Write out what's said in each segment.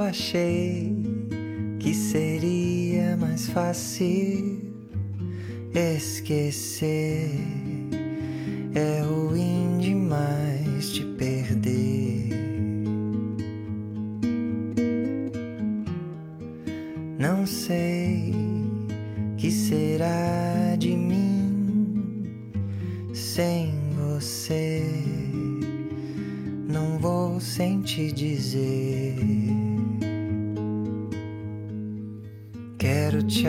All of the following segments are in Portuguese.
achei que seria mais fácil esquecer. É ruim demais te perder. Não sei que será de mim sem você. Não vou sem te dizer. Quero te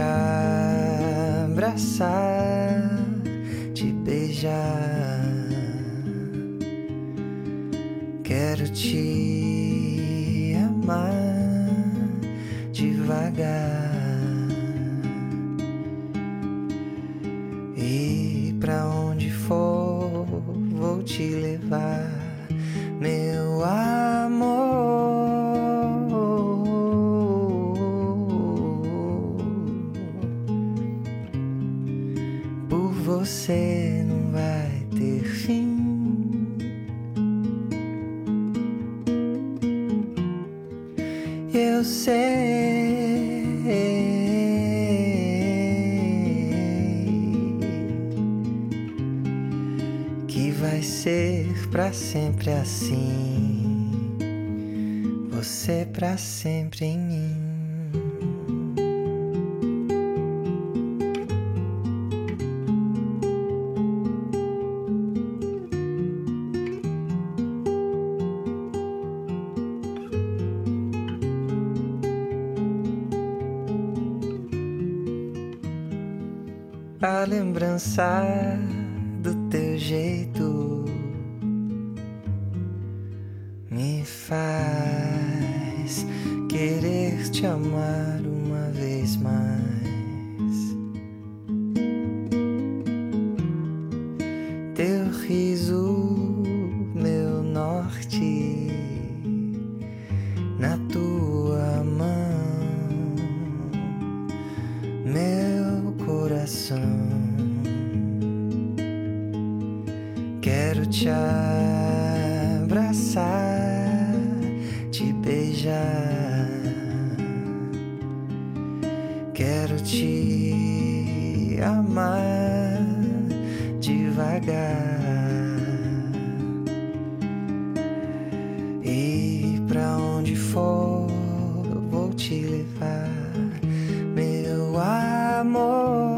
abraçar, te beijar. Quero te amar devagar. E pra onde for, vou te levar, meu amor. Por você não vai ter fim. Eu sei que vai ser pra sempre assim, você pra sempre em mim. A lembrança do teu jeito me faz querer te amar uma vez mais. Teu riso, meu norte, na tua mão, meu coração. Quero te abraçar, te beijar. Quero te amar devagar. E pra onde for, vou te levar, meu amor.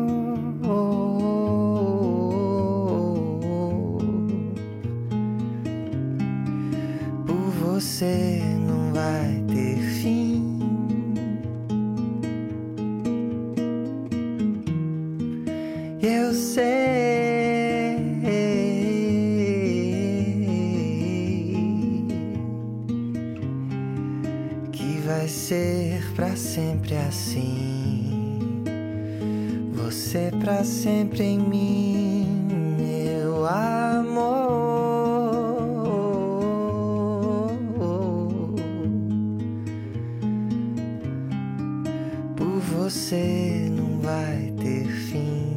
Por você não vai ter fim. Eu sei que vai ser pra sempre assim, você pra sempre em mim, meu amor. Por você não vai ter fim.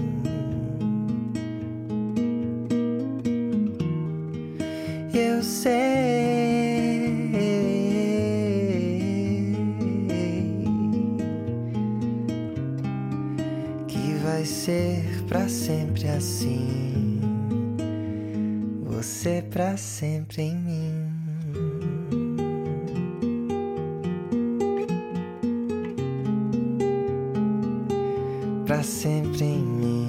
Eu sei que vai ser pra sempre assim, você pra sempre em mim. Pra sempre em mim.